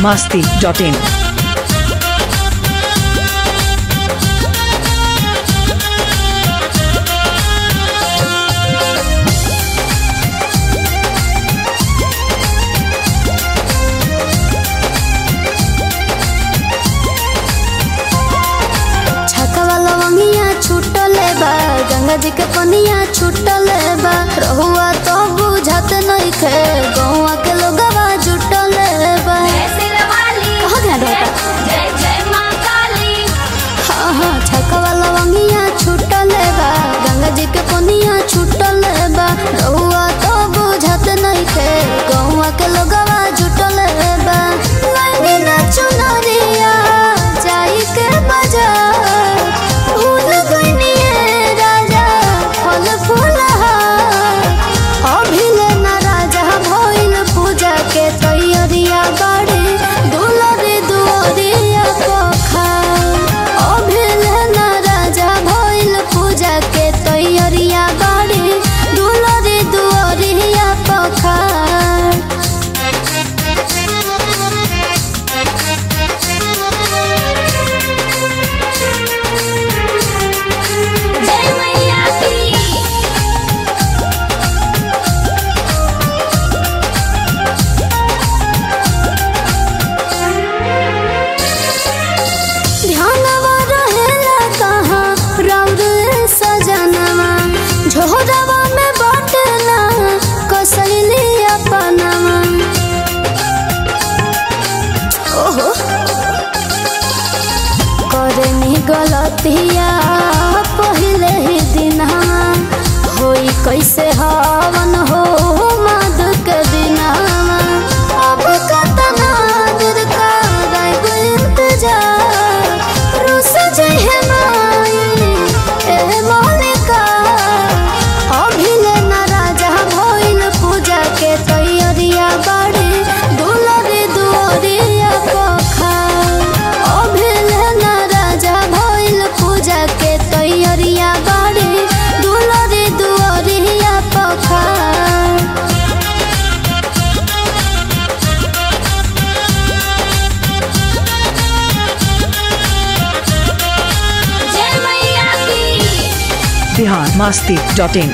biharmasti.in Ganga ji के पनिया छुटल बा रहुआ तो बुझत नहीं खे गौवा के लोगवा जुटल बा हाँ छकवा लवंगिया छुटल बा गंगा जी के पनिया छुटल बा रहुआ तो बुझत नहीं खे गौवा के लोगवा जुटल बा लंगिना चुनरिया जाई के बाजार भूल गइनी गलतिया पहले ही दिन होई कैसे हवन हो मद के दिन अब कतना दूर कराइब इंतजार रुस जहे माई ए मोनिका अभिले न राजा भइल पूजा के तैयारिया बाड़ी दुलरी दुआरिया पखा biharmasti.in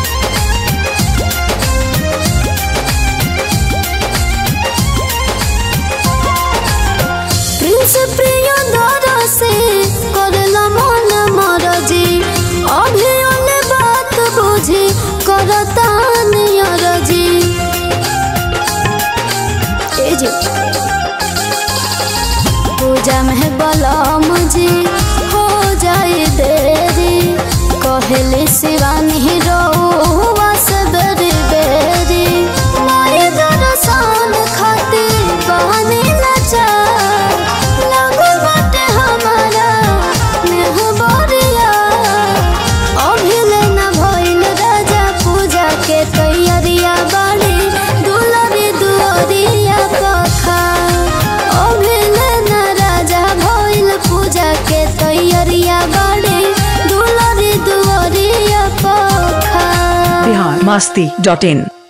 प्रिंस प्रिय दादा से करला मन मरजी अभी ओने बात बुझी करता नियरजी ए जी पूजा में बलम जी हो जाए देरी कहले शिवानी रोवा से बेरी बेरी मारे दर्शन खाती बहनी नचा लगो बाटे हमारा नेहबरिया अभिले न भइल राजा पूजा के तैयारिया बाड़ी दुलरी दुआरिया पखा अभिले न राजा भइल पूजा के तैयारिया बाड़ी biharmasti.in